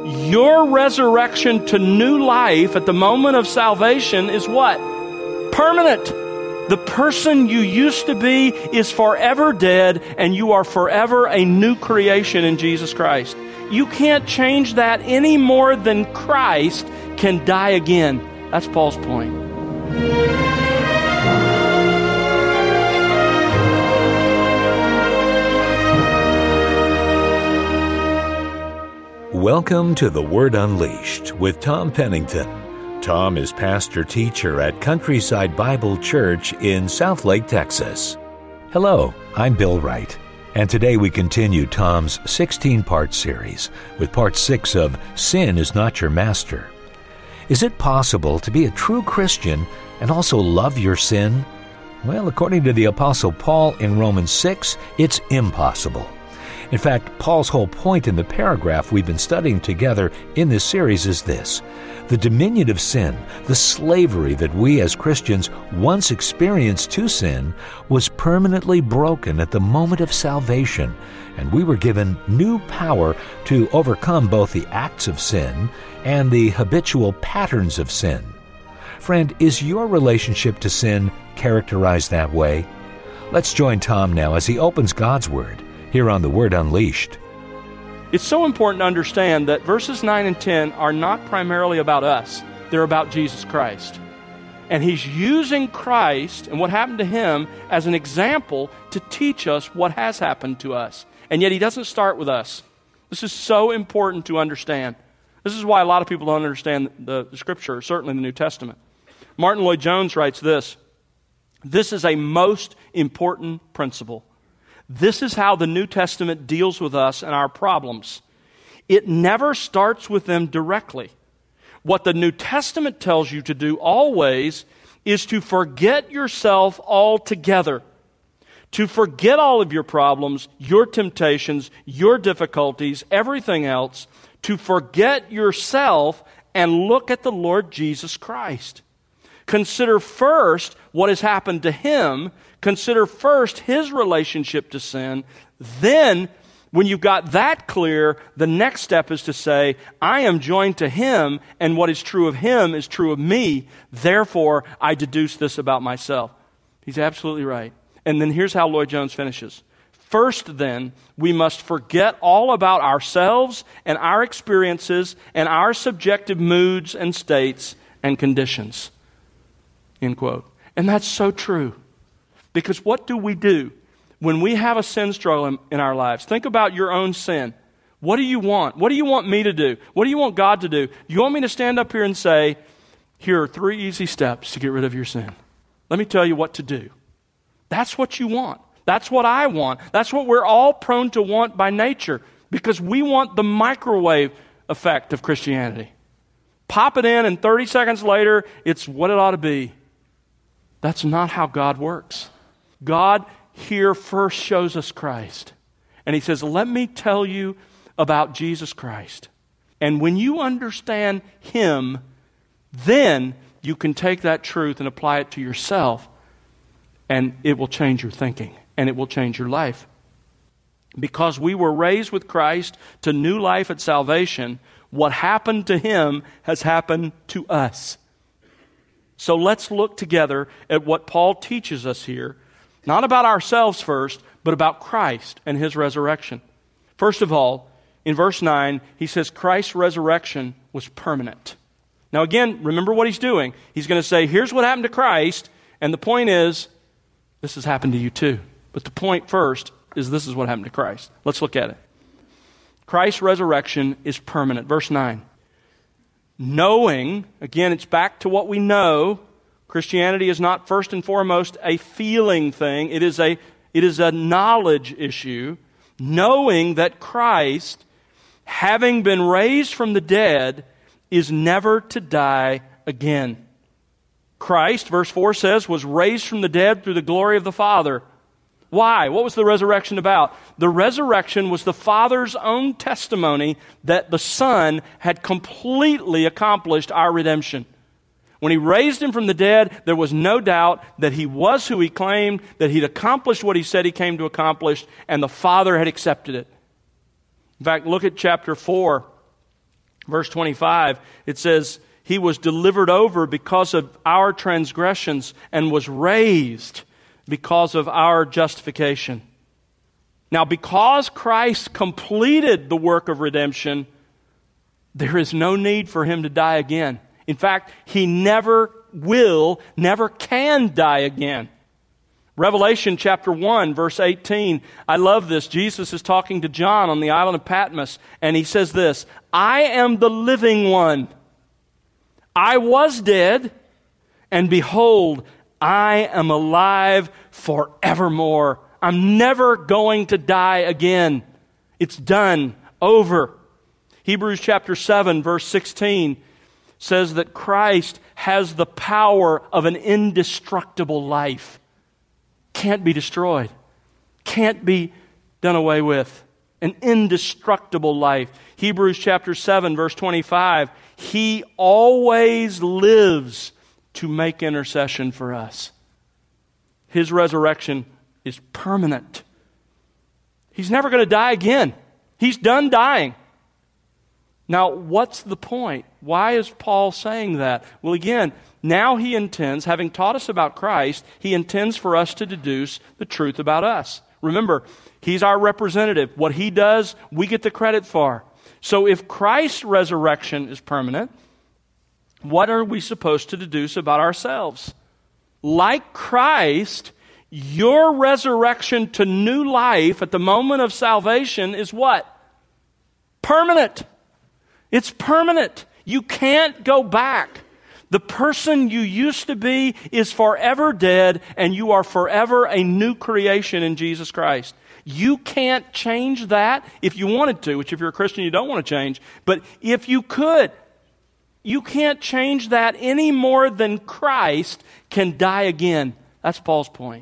Your resurrection to new life at the moment of salvation is what? Permanent. The person you used to be is forever dead, and you are forever a new creation in Jesus Christ. You can't change that any more than Christ can die again. That's Paul's point. Welcome to The Word Unleashed with Tom Pennington. Tom is pastor-teacher at Countryside Bible Church in Southlake, Texas. Hello, I'm Bill Wright, and today we continue Tom's 16-part series with part 6 of Sin is Not Your Master. Is it possible to be a true Christian and also love your sin? Well, according to the Apostle Paul in Romans 6, it's impossible. In fact, Paul's whole point in the paragraph we've been studying together in this series is this: the dominion of sin, the slavery that we as Christians once experienced to sin, was permanently broken at the moment of salvation, and we were given new power to overcome both the acts of sin and the habitual patterns of sin. Friend, is your relationship to sin characterized that way? Let's join Tom now as he opens God's Word here on The Word Unleashed. It's so important to understand that verses 9 and 10 are not primarily about us. They're about Jesus Christ. And he's using Christ and what happened to him as an example to teach us what has happened to us. And yet he doesn't start with us. This is so important to understand. This is why a lot of people don't understand the Scripture, certainly the New Testament. Martin Lloyd-Jones writes this: "This is a most important principle. This is how the New Testament deals with us and our problems. It never starts with them directly. What the New Testament tells you to do always is to forget yourself altogether, to forget all of your problems, your temptations, your difficulties, everything else, to forget yourself and look at the Lord Jesus Christ. Consider first what has happened to him. Consider first his relationship to sin. Then, when you've got that clear, the next step is to say, I am joined to him, and what is true of him is true of me. Therefore, I deduce this about myself." He's absolutely right. And then here's how Lloyd-Jones finishes. "First, then, we must forget all about ourselves and our experiences and our subjective moods and states and conditions." End quote. And that's so true. Because what do we do when we have a sin struggle in our lives? Think about your own sin. What do you want? What do you want me to do? What do you want God to do? You want me to stand up here and say, here are 3 easy steps to get rid of your sin. Let me tell you what to do. That's what you want. That's what I want. That's what we're all prone to want by nature, because we want the microwave effect of Christianity. Pop it in, and 30 seconds later, it's what it ought to be. That's not how God works. God here first shows us Christ. And he says, let me tell you about Jesus Christ. And when you understand him, then you can take that truth and apply it to yourself, and it will change your thinking, and it will change your life. Because we were raised with Christ to new life at salvation, what happened to him has happened to us. So let's look together at what Paul teaches us here, not about ourselves first, but about Christ and his resurrection. First of all, in verse 9, he says Christ's resurrection was permanent. Now again, remember what he's doing. He's going to say, here's what happened to Christ, and the point is, this has happened to you too. But the point first is this is what happened to Christ. Let's look at it. Christ's resurrection is permanent. Verse 9. Knowing, again, it's back to what we know. Christianity is not first and foremost a feeling thing. It is a knowledge issue. Knowing that Christ, having been raised from the dead, is never to die again. Christ, verse 4 says, was raised from the dead through the glory of the Father. Why? What was the resurrection about? The resurrection was the Father's own testimony that the Son had completely accomplished our redemption. When he raised him from the dead, there was no doubt that he was who he claimed, that he'd accomplished what he said he came to accomplish, and the Father had accepted it. In fact, look at chapter 4, Verse 25, it says, He was delivered over because of our transgressions and was raised because of our justification. Now, because Christ completed the work of redemption, there is no need for Him to die again. In fact, He never will, never can die again. Revelation chapter 1, verse 18. I love this. Jesus is talking to John on the island of Patmos, and he says this, I am the living one. I was dead, and behold, I am alive forevermore. I'm never going to die again. It's done, over. Hebrews chapter 7, verse 16 says that Christ has the power of an indestructible life. Can't be destroyed. Can't be done away with. An indestructible life. Hebrews chapter 7, verse 25. He always lives to make intercession for us. His resurrection is permanent. He's never going to die again. He's done dying. Now, what's the point? Why is Paul saying that? Well, again, now he intends, having taught us about Christ, he intends for us to deduce the truth about us. Remember, he's our representative. What he does, we get the credit for. So if Christ's resurrection is permanent, what are we supposed to deduce about ourselves? Like Christ, your resurrection to new life at the moment of salvation is what? Permanent. It's permanent. You can't go back. The person you used to be is forever dead, and you are forever a new creation in Jesus Christ. You can't change that if you wanted to, which if you're a Christian you don't want to change. But if you could, you can't change that any more than Christ can die again. That's Paul's point.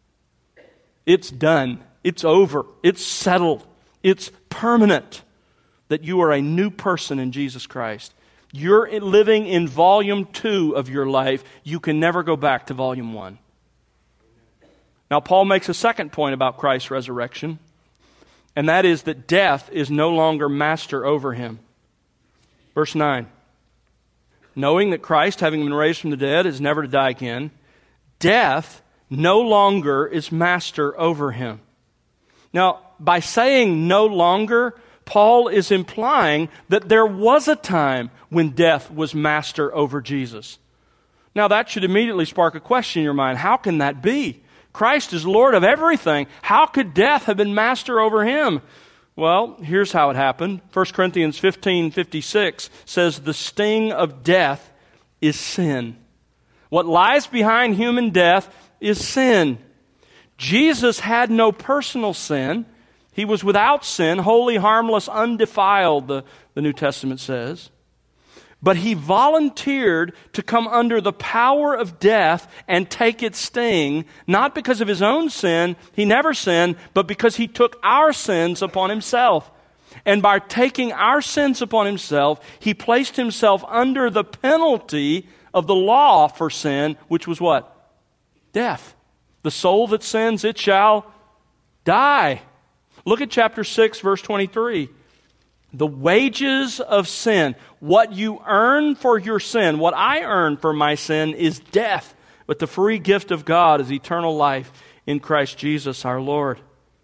It's done. It's over. It's settled. It's permanent that you are a new person in Jesus Christ. You're living in volume 2 of your life. You can never go back to volume 1. Now, Paul makes a second point about Christ's resurrection, and that is that death is no longer master over him. Verse 9. Knowing that Christ, having been raised from the dead, is never to die again, death no longer is master over him. Now, by saying no longer, Paul is implying that there was a time when death was master over Jesus. Now, that should immediately spark a question in your mind. How can that be? Christ is Lord of everything. How could death have been master over him? Well, here's how it happened. 1 Corinthians 15:56 says, the sting of death is sin. What lies behind human death is sin. Jesus had no personal sin. He was without sin, holy, harmless, undefiled, the New Testament says. But he volunteered to come under the power of death and take its sting, not because of his own sin, he never sinned, but because he took our sins upon himself. And by taking our sins upon himself, he placed himself under the penalty of the law for sin, which was what? Death. The soul that sins, it shall die. Look at chapter 6, verse 23. The wages of sin, what you earn for your sin, what I earn for my sin is death. But the free gift of God is eternal life in Christ Jesus our Lord.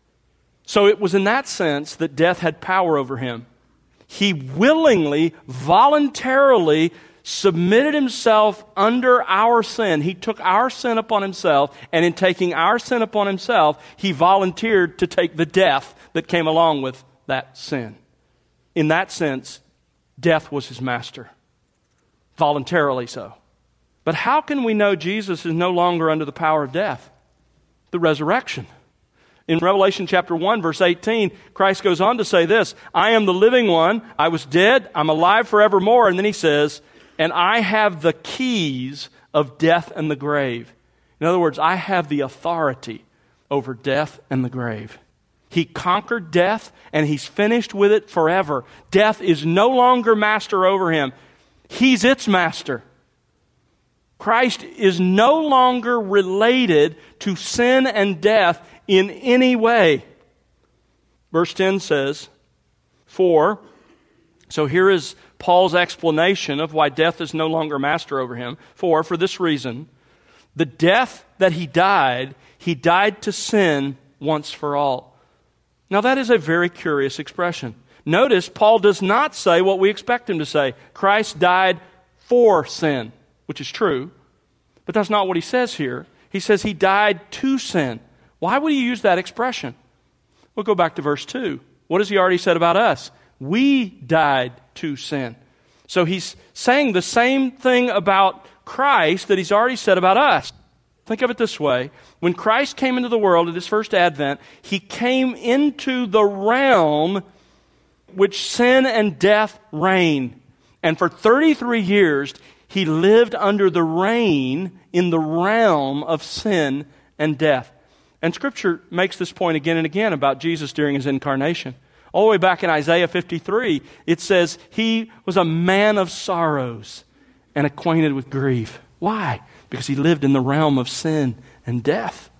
So it was in that sense that death had power over him. He willingly, voluntarily submitted himself under our sin. He took our sin upon himself, and in taking our sin upon himself, he volunteered to take the death that came along with that sin. In that sense, death was his master. Voluntarily so. But how can we know Jesus is no longer under the power of death? The resurrection. In Revelation chapter 1, verse 18, Christ goes on to say this, I am the living one, I was dead, I'm alive forevermore. And then he says, and I have the keys of death and the grave. In other words, I have the authority over death and the grave. He conquered death, and he's finished with it forever. Death is no longer master over him. He's its master. Christ is no longer related to sin and death in any way. Verse 10 says, for So here is Paul's explanation of why death is no longer master over him. For this reason, the death that he died to sin once for all. Now that is a very curious expression. Notice Paul does not say what we expect him to say. Christ died for sin, which is true, but that's not what he says here. He says he died to sin. Why would he use that expression? We'll go back to verse 2. What has he already said about us? We died to sin. So he's saying the same thing about Christ that he's already said about us. Think of it this way. When Christ came into the world at his first advent, he came into the realm which sin and death reign. And for 33 years, he lived under the reign in the realm of sin and death. And Scripture makes this point again and again about Jesus during his incarnation. All the way back in Isaiah 53, it says he was a man of sorrows and acquainted with grief. Why? Because he lived in the realm of sin and death.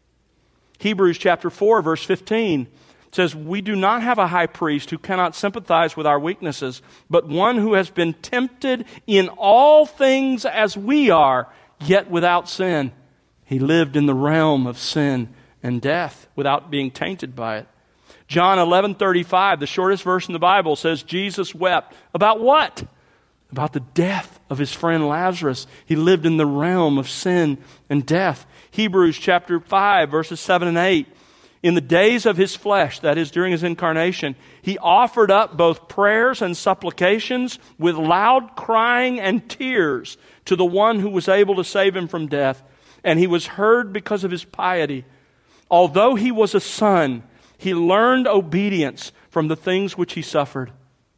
Hebrews chapter 4, verse 15 says, we do not have a high priest who cannot sympathize with our weaknesses, but one who has been tempted in all things as we are, yet without sin. He lived in the realm of sin and death without being tainted by it. John 11:35, the shortest verse in the Bible, says Jesus wept. About what? About the death of his friend Lazarus. He lived in the realm of sin and death. Hebrews chapter 5, verses 7 and 8. In the days of his flesh, that is during his incarnation, he offered up both prayers and supplications with loud crying and tears to the one who was able to save him from death. And he was heard because of his piety. Although he was a son, he learned obedience from the things which he suffered.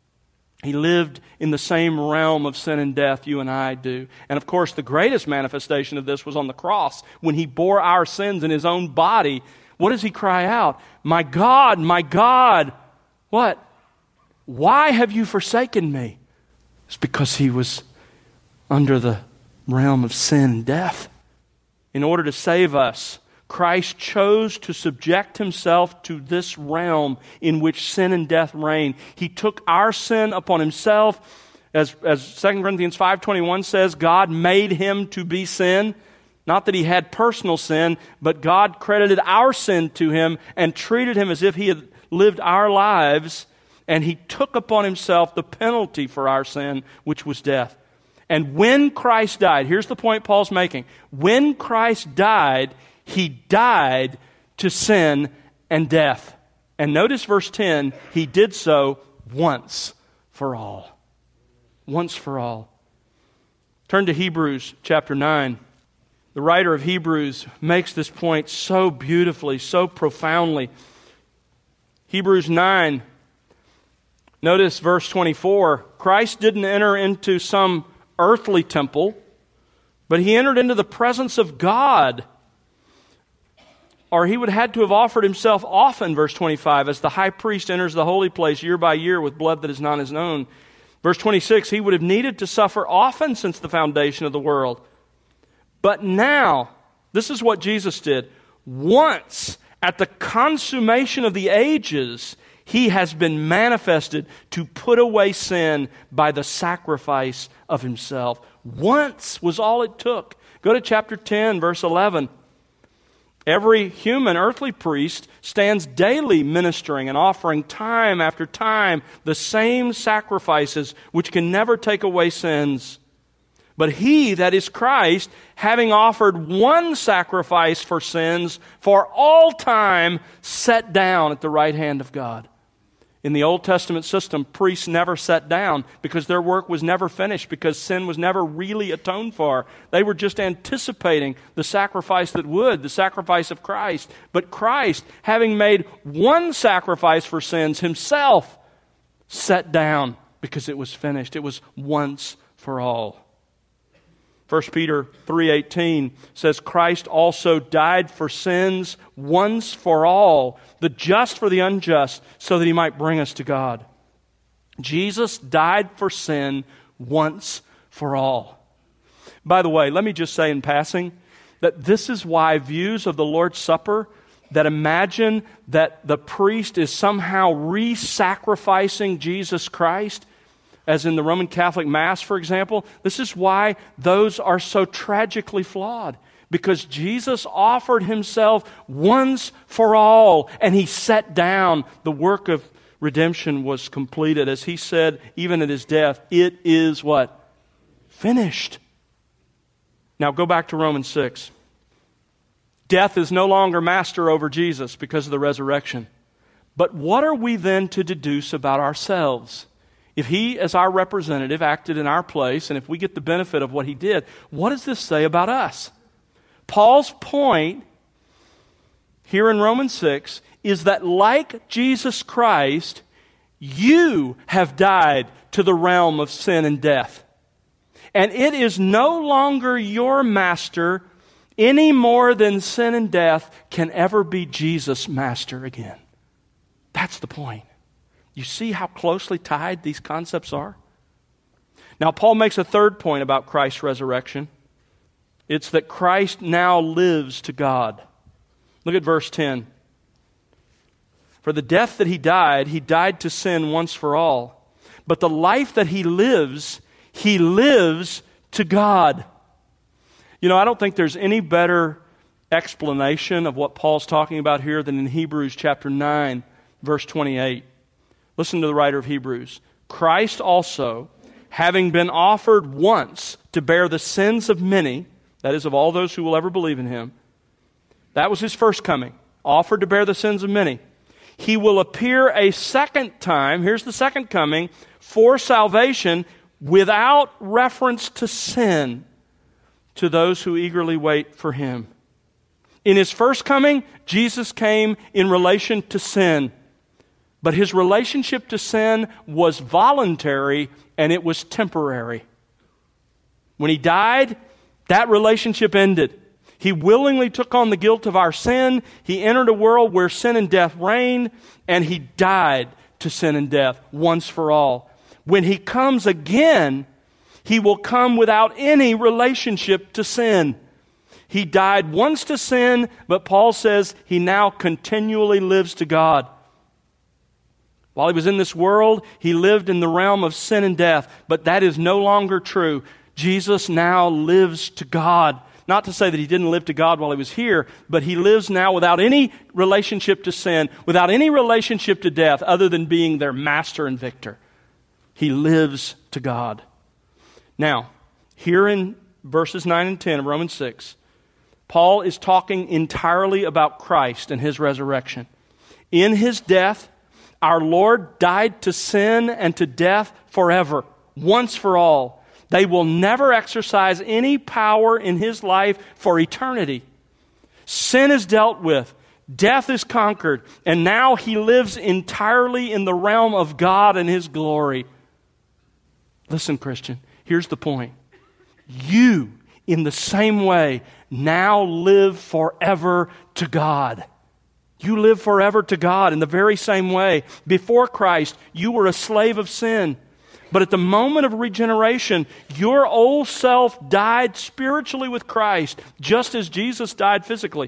He lived in the same realm of sin and death you and I do. And of course, the greatest manifestation of this was on the cross when he bore our sins in his own body. What does he cry out? My God, what? Why have you forsaken me? It's because he was under the realm of sin and death. In order to save us, Christ chose to subject himself to this realm in which sin and death reign. He took our sin upon himself. As 2 Corinthians 5:21 says, God made him to be sin. Not that he had personal sin, but God credited our sin to him and treated him as if he had lived our lives, and he took upon himself the penalty for our sin, which was death. And when Christ died, here's the point Paul's making. When Christ died, he died to sin and death. And notice verse 10, he did so once for all. Once for all. Turn to Hebrews chapter 9. The writer of Hebrews makes this point so beautifully, so profoundly. Hebrews 9, notice verse 24. Christ didn't enter into some earthly temple, but he entered into the presence of God. Or he would have had to have offered himself often, verse 25, as the high priest enters the holy place year by year with blood that is not his own. Verse 26, he would have needed to suffer often since the foundation of the world. But now, this is what Jesus did. Once, at the consummation of the ages, he has been manifested to put away sin by the sacrifice of himself. Once was all it took. Go to chapter 10, verse 11. Every human earthly priest stands daily ministering and offering time after time the same sacrifices which can never take away sins. But he, that is Christ, having offered one sacrifice for sins for all time, sat down at the right hand of God. In the Old Testament system, priests never sat down because their work was never finished, because sin was never really atoned for. They were just anticipating the sacrifice that would, the sacrifice of Christ. But Christ, having made one sacrifice for sins himself, sat down because it was finished. It was once for all. 1 Peter 3:18 says, Christ also died for sins once for all, the just for the unjust, so that he might bring us to God. Jesus died for sin once for all. By the way, let me just say in passing that this is why views of the Lord's Supper that imagine that the priest is somehow re-sacrificing Jesus Christ, as in the Roman Catholic Mass, for example. This is why those are so tragically flawed, because Jesus offered himself once for all, and he sat down. The work of redemption was completed. As he said, even at his death, it is what? Finished. Now go back to Romans 6. Death is no longer master over Jesus because of the resurrection. But what are we then to deduce about ourselves? If he, as our representative, acted in our place, and if we get the benefit of what he did, what does this say about us? Paul's point here in Romans 6 is that like Jesus Christ, you have died to the realm of sin and death. And it is no longer your master any more than sin and death can ever be Jesus' master again. That's the point. You see how closely tied these concepts are? Now, Paul makes a third point about Christ's resurrection. It's that Christ now lives to God. Look at verse 10. For the death that he died to sin once for all. But the life that he lives to God. You know, I don't think there's any better explanation of what Paul's talking about here than in Hebrews chapter 9, verse 28. Listen to the writer of Hebrews. Christ also, having been offered once to bear the sins of many, that is, of all those who will ever believe in him, that was his first coming, offered to bear the sins of many. He will appear a second time, here's the second coming, for salvation without reference to sin to those who eagerly wait for him. In his first coming, Jesus came in relation to sin. But his relationship to sin was voluntary and it was temporary. When he died, that relationship ended. He willingly took on the guilt of our sin. He entered a world where sin and death reigned, and he died to sin and death once for all. When he comes again, he will come without any relationship to sin. He died once to sin, but Paul says he now continually lives to God. While he was in this world, he lived in the realm of sin and death, but that is no longer true. Jesus now lives to God. Not to say that he didn't live to God while he was here, but he lives now without any relationship to sin, without any relationship to death, other than being their master and victor. He lives to God. Now, here in verses 9 and 10 of Romans 6, Paul is talking entirely about Christ and his resurrection. In his death, our Lord died to sin and to death forever, once for all. They will never exercise any power in his life for eternity. Sin is dealt with. Death is conquered. And now he lives entirely in the realm of God and his glory. Listen, Christian, here's the point. You, in the same way, now live forever to God. You live forever to God in the very same way. Before Christ, you were a slave of sin. But at the moment of regeneration, your old self died spiritually with Christ, just as Jesus died physically.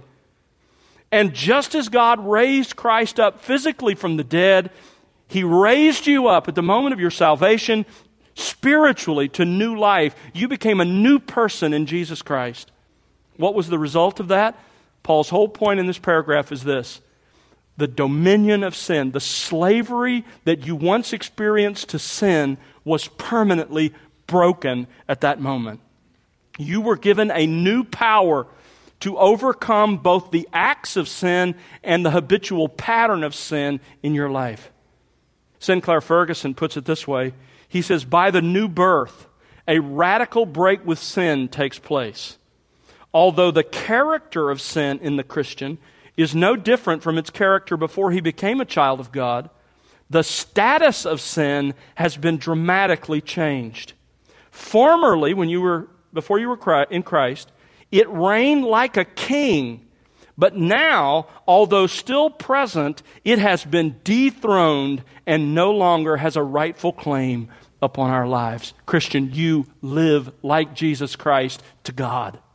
And just as God raised Christ up physically from the dead, he raised you up at the moment of your salvation spiritually to new life. You became a new person in Jesus Christ. What was the result of that? Paul's whole point in this paragraph is this. The dominion of sin, the slavery that you once experienced to sin, was permanently broken at that moment. You were given a new power to overcome both the acts of sin and the habitual pattern of sin in your life. Sinclair Ferguson puts it this way. He says, by the new birth, a radical break with sin takes place. Although the character of sin in the Christian is no different from its character before he became a child of God, the status of sin has been dramatically changed. Formerly, before you were in Christ, it reigned like a king. But now, although still present, it has been dethroned and no longer has a rightful claim upon our lives. Christian, you live like Jesus Christ to God.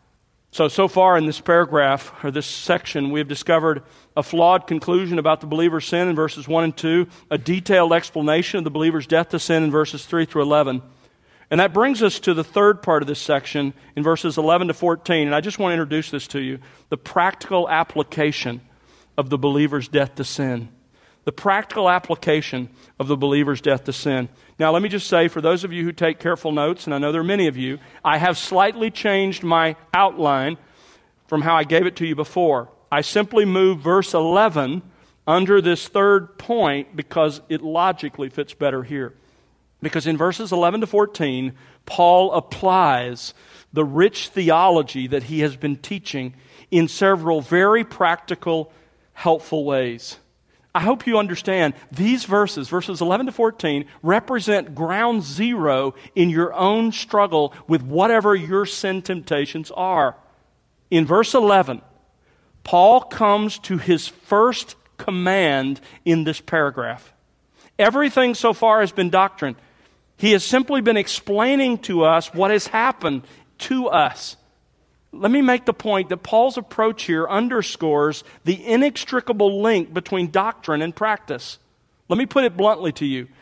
So far in this paragraph, or this section, we have discovered a flawed conclusion about the believer's sin in verses 1 and 2, a detailed explanation of the believer's death to sin in verses 3 through 11. And that brings us to the third part of this section in verses 11 to 14. And I just want to introduce this to you, the practical application of the believer's death to sin. The practical application of the believer's death to sin. Now, let me just say, for those of you who take careful notes, and I know there are many of you, I have slightly changed my outline from how I gave it to you before. I simply moved verse 11 under this third point because it logically fits better here. Because in verses 11 to 14, Paul applies the rich theology that he has been teaching in several very practical, helpful ways. I hope you understand these verses 11 to 14, represent ground zero in your own struggle with whatever your sin temptations are. In verse 11, Paul comes to his first command in this paragraph. Everything so far has been doctrine. He has simply been explaining to us what has happened to us. Let me make the point that Paul's approach here underscores the inextricable link between doctrine and practice. Let me put it bluntly to you.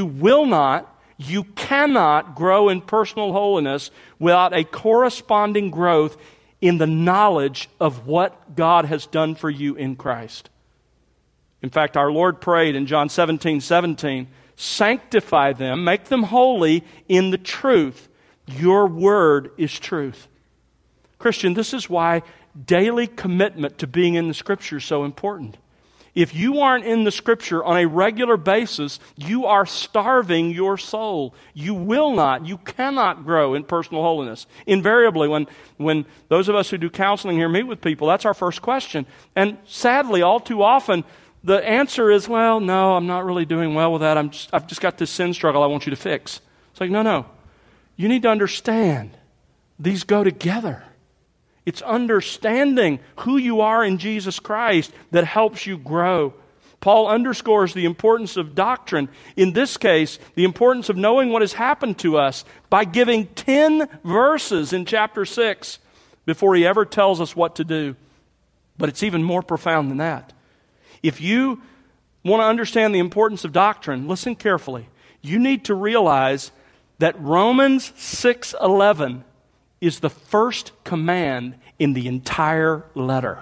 You cannot grow in personal holiness without a corresponding growth in the knowledge of what God has done for you in Christ. In fact, our Lord prayed in John 17:17, sanctify them, make them holy in the truth. Your word is truth. Christian, this is why daily commitment to being in the Scripture is so important. If you aren't in the Scripture on a regular basis, you are starving your soul. You cannot grow in personal holiness. Invariably, when those of us who do counseling here meet with people, that's our first question. And sadly, all too often, the answer is, well, no, I'm not really doing well with that. I've just got this sin struggle I want you to fix. It's like, no. You need to understand these go together. It's understanding who you are in Jesus Christ that helps you grow. Paul underscores the importance of doctrine. In this case, the importance of knowing what has happened to us by giving 10 verses in chapter 6 before he ever tells us what to do. But it's even more profound than that. If you want to understand the importance of doctrine, listen carefully. You need to realize that Romans 6:11 is the first command in the entire letter.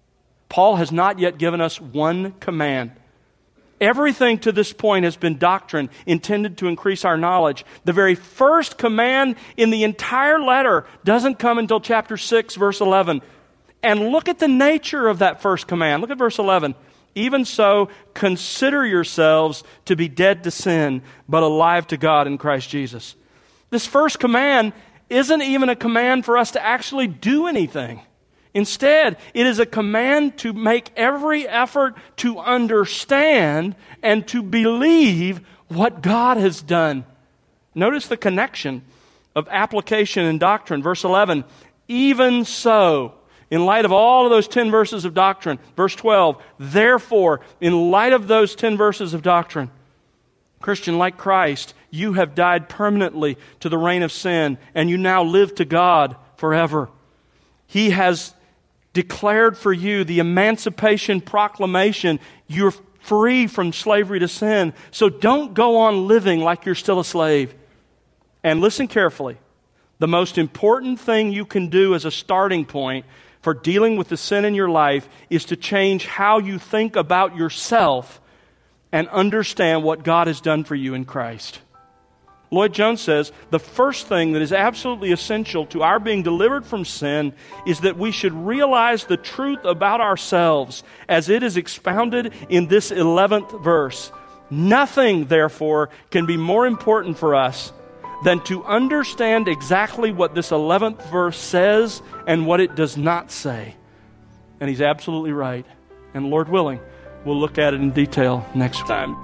Paul has not yet given us one command. Everything to this point has been doctrine intended to increase our knowledge. The very first command in the entire letter doesn't come until chapter 6, verse 11. And look at the nature of that first command. Look at verse 11. Even so, consider yourselves to be dead to sin, but alive to God in Christ Jesus. This first command isn't even a command for us to actually do anything. Instead, it is a command to make every effort to understand and to believe what God has done. Notice the connection of application and doctrine. Verse 11, even so, in light of all of those 10 verses of doctrine. Verse 12, therefore, in light of those 10 verses of doctrine, Christian, like Christ, you have died permanently to the reign of sin, and you now live to God forever. He has declared for you the emancipation proclamation. You're free from slavery to sin. So don't go on living like you're still a slave. And listen carefully. The most important thing you can do as a starting point for dealing with the sin in your life is to change how you think about yourself and understand what God has done for you in Christ. Lloyd Jones says, the first thing that is absolutely essential to our being delivered from sin is that we should realize the truth about ourselves as it is expounded in this 11th verse. Nothing, therefore, can be more important for us than to understand exactly what this 11th verse says and what it does not say. And he's absolutely right. And Lord willing, we'll look at it in detail next time.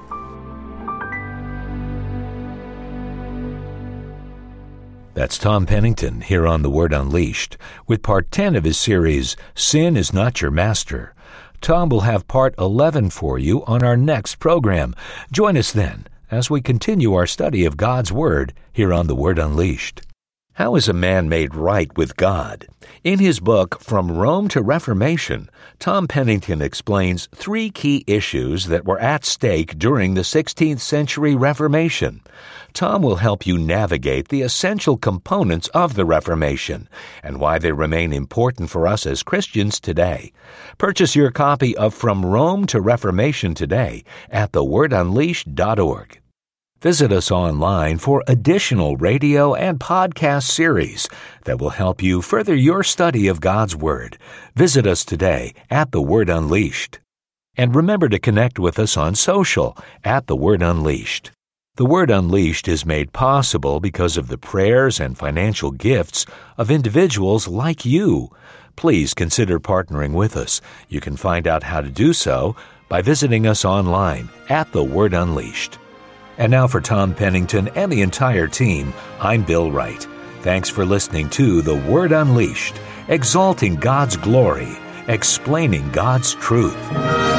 That's Tom Pennington here on The Word Unleashed with part 10 of his series, Sin is Not Your Master. Tom will have part 11 for you on our next program. Join us then as we continue our study of God's Word here on The Word Unleashed. How is a man made right with God? In his book, From Rome to Reformation, Tom Pennington explains 3 key issues that were at stake during the 16th century Reformation. Tom will help you navigate the essential components of the Reformation and why they remain important for us as Christians today. Purchase your copy of From Rome to Reformation today at thewordunleashed.org. Visit us online for additional radio and podcast series that will help you further your study of God's Word. Visit us today at The Word Unleashed. And remember to connect with us on social at The Word Unleashed. The Word Unleashed is made possible because of the prayers and financial gifts of individuals like you. Please consider partnering with us. You can find out how to do so by visiting us online at The Word Unleashed. And now for Tom Pennington and the entire team, I'm Bill Wright. Thanks for listening to The Word Unleashed, exalting God's glory, explaining God's truth.